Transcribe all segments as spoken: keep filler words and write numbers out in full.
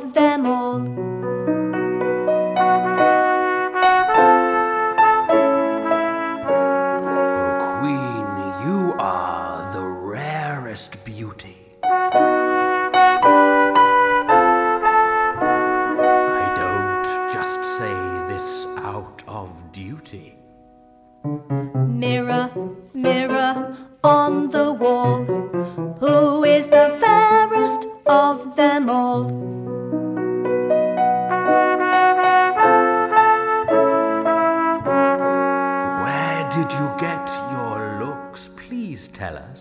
of them all. Oh, Queen, you are the rarest beauty. I don't just say this out of duty. Mirror, mirror on the wall, who is the fairest of them all? Where did you get your looks? Please tell us.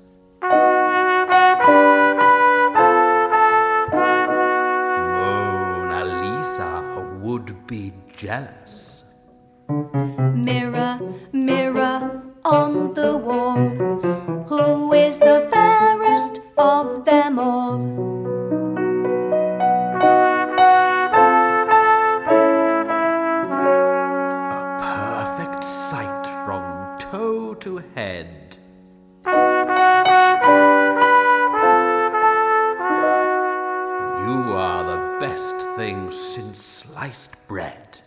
Mona Lisa would be jealous. Mirror, mirror on the wall, who is the fairest of them all? A perfect sight from toe to head. You are the best thing since sliced bread.